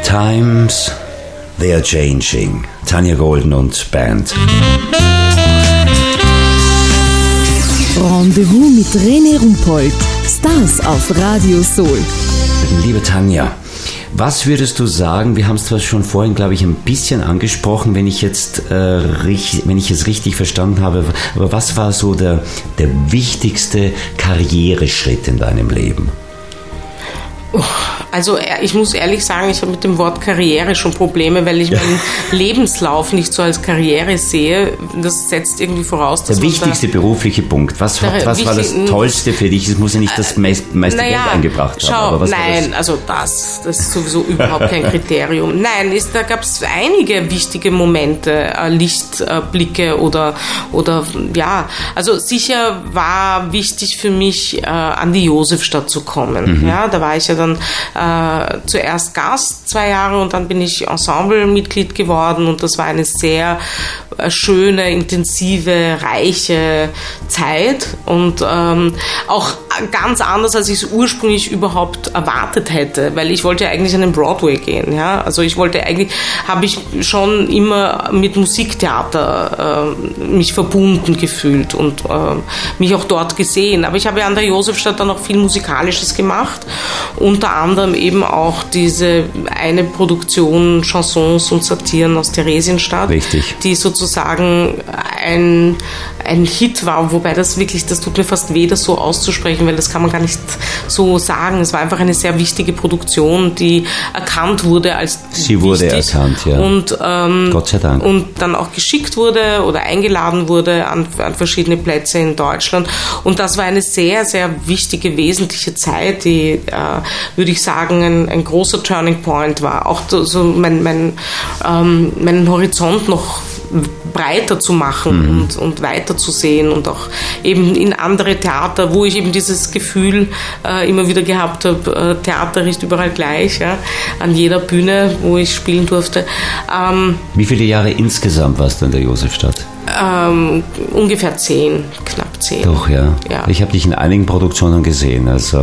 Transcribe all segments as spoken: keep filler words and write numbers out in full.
Times, they are changing. Tanja Golden und Band. Rendezvous mit René Rumpold. Stars auf Radio Soul. Liebe Tanja, was würdest du sagen, wir haben es zwar schon vorhin, glaube ich, ein bisschen angesprochen, wenn ich jetzt, äh, richtig, wenn ich es richtig verstanden habe, aber was war so der, der wichtigste Karriereschritt in deinem Leben? Also ich muss ehrlich sagen, ich habe mit dem Wort Karriere schon Probleme, weil ich meinen Lebenslauf nicht so als Karriere sehe. Das setzt irgendwie voraus, dass der man wichtigste da berufliche Punkt. Was, was wichtig, war das Tollste für dich? Es muss ja nicht das meiste, meiste naja, Geld eingebracht schau, haben. Aber was nein, war das? also das, das ist sowieso überhaupt kein Kriterium. Nein, ist, da gab es einige wichtige Momente, äh, Lichtblicke oder, oder ja, also sicher war wichtig für mich, äh, an die Josefstadt zu kommen. Mhm. Ja, da war ich ja dann äh, zuerst Gast zwei Jahre und dann bin ich Ensemblemitglied geworden und das war eine sehr äh, schöne, intensive, reiche Zeit und ähm, auch ganz anders, als ich es ursprünglich überhaupt erwartet hätte, weil ich wollte ja eigentlich an den Broadway gehen, ja, also ich wollte eigentlich, habe ich schon immer mit Musiktheater äh, mich verbunden gefühlt und äh, mich auch dort gesehen, aber ich habe ja an der Josefstadt dann auch viel Musikalisches gemacht, unter anderem eben auch diese eine Produktion Chansons und Satiren aus Theresienstadt, richtig, die sozusagen ein, ein Hit war, wobei das wirklich, das tut mir fast weh, das so auszusprechen, weil das kann man gar nicht so sagen. Es war einfach eine sehr wichtige Produktion, die erkannt wurde als Sie wurde wichtig erkannt, ja. Und, ähm, Gott sei Dank. Und dann auch geschickt wurde oder eingeladen wurde an, an verschiedene Plätze in Deutschland. Und das war eine sehr, sehr wichtige, wesentliche Zeit, die, äh, würde ich sagen, ein, ein großer Turning Point war. Auch so mein, mein, ähm, meinen Horizont noch breiter zu machen mhm. und, und weiter zu sehen und auch eben in andere Theater, wo ich eben dieses Gefühl äh, immer wieder gehabt habe, äh, Theater ist überall gleich, ja, an jeder Bühne, wo ich spielen durfte. Ähm, Wie viele Jahre insgesamt warst du in der Josefstadt? Ähm, ungefähr zehn, knapp zehn. Doch, ja. ja. Ich habe dich in einigen Produktionen gesehen. Also.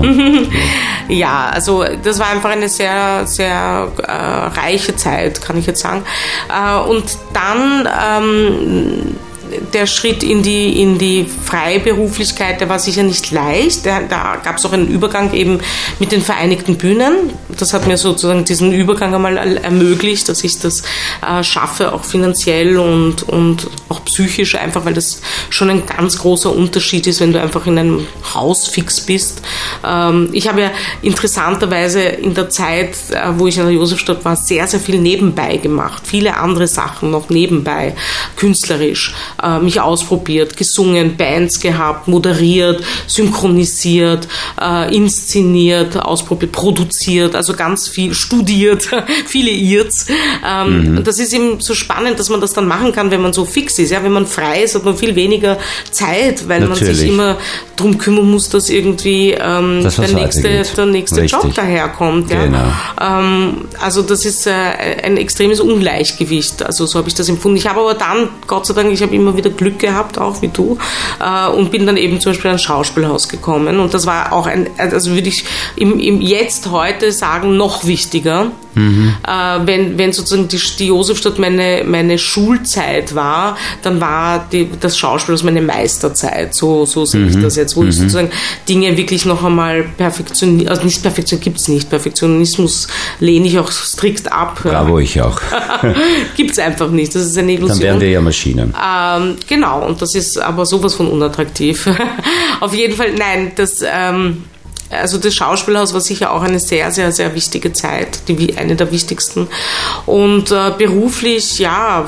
Ja, also das war einfach eine sehr, sehr äh, reiche Zeit, kann ich jetzt sagen. Äh, und dann ähm, der Schritt in die, in die Freiberuflichkeit, der war sicher nicht leicht. Da, da gab es auch einen Übergang eben mit den Vereinigten Bühnen. Das hat mir sozusagen diesen Übergang einmal ermöglicht, dass ich das äh, schaffe, auch finanziell und, und auch psychisch, einfach weil das schon ein ganz großer Unterschied ist, wenn du einfach in einem Haus fix bist. Ähm, ich habe ja interessanterweise in der Zeit, äh, wo ich in der Josefstadt war, sehr, sehr viel nebenbei gemacht. Viele andere Sachen noch nebenbei, künstlerisch. Mich ausprobiert, gesungen, Bands gehabt, moderiert, synchronisiert, äh, inszeniert, ausprobiert, produziert, also ganz viel studiert, viele Irrs. Ähm, mhm. Das ist eben so spannend, dass man das dann machen kann, wenn man so fix ist. Ja, wenn man frei ist, hat man viel weniger Zeit, weil Natürlich. man sich immer darum kümmern muss, dass irgendwie ähm, das, der, nächste, der nächste Job daherkommt. Ja? Genau. Ähm, also das ist äh, ein extremes Ungleichgewicht. Also so habe ich das empfunden. Ich habe aber dann, Gott sei Dank, ich habe immer wieder Glück gehabt, auch wie du, äh, und bin dann eben zum Beispiel ans Schauspielhaus gekommen und das war auch ein, also würde ich im, im jetzt heute sagen, noch wichtiger, mhm. äh, wenn, wenn sozusagen die, die Josefstadt meine, meine Schulzeit war, dann war die, das Schauspielhaus meine Meisterzeit, so, so sehe mhm. ich das jetzt, wo mhm. ich sozusagen Dinge wirklich noch einmal perfektioniert, also nicht Perfektion gibt es nicht, Perfektionismus lehne ich auch strikt ab. Bravo, ich auch. Gibt es einfach nicht, das ist eine Illusion. Dann wären wir ja Maschinen. Ähm, genau, und das ist aber sowas von unattraktiv. Auf jeden Fall, nein, das, ähm, also das Schauspielhaus war sicher auch eine sehr, sehr, sehr wichtige Zeit, die, eine der wichtigsten. Und äh, beruflich, ja,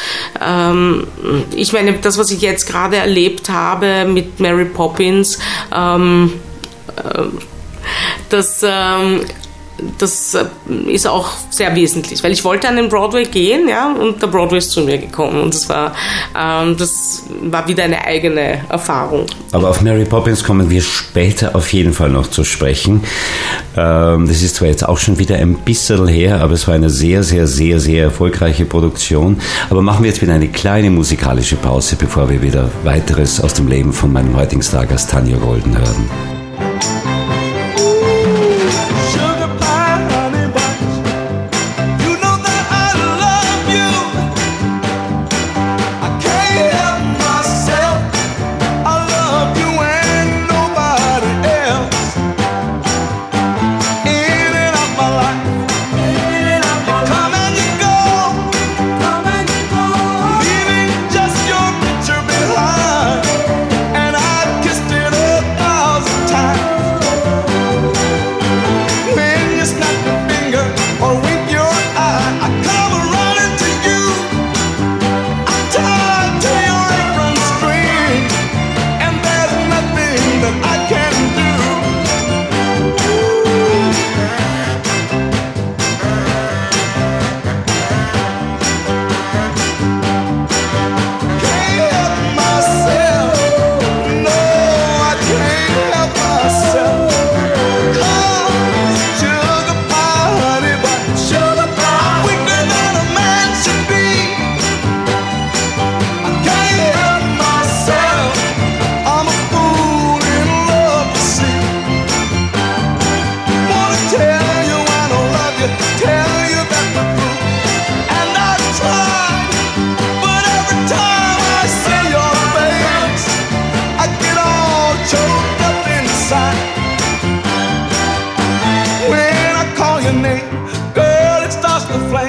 ähm, ich meine, das, was ich jetzt gerade erlebt habe mit Mary Poppins, ähm, äh, das... Ähm, Das ist auch sehr wesentlich, weil ich wollte an den Broadway gehen, ja, und der Broadway ist zu mir gekommen und das war, ähm, das war wieder eine eigene Erfahrung. Aber auf Mary Poppins kommen wir später auf jeden Fall noch zu sprechen. Ähm, das ist zwar jetzt auch schon wieder ein bisschen her, aber es war eine sehr, sehr, sehr, sehr erfolgreiche Produktion. Aber machen wir jetzt wieder eine kleine musikalische Pause, bevor wir wieder weiteres aus dem Leben von meinem heutigen Stargast Tanja Golden hören. the flame.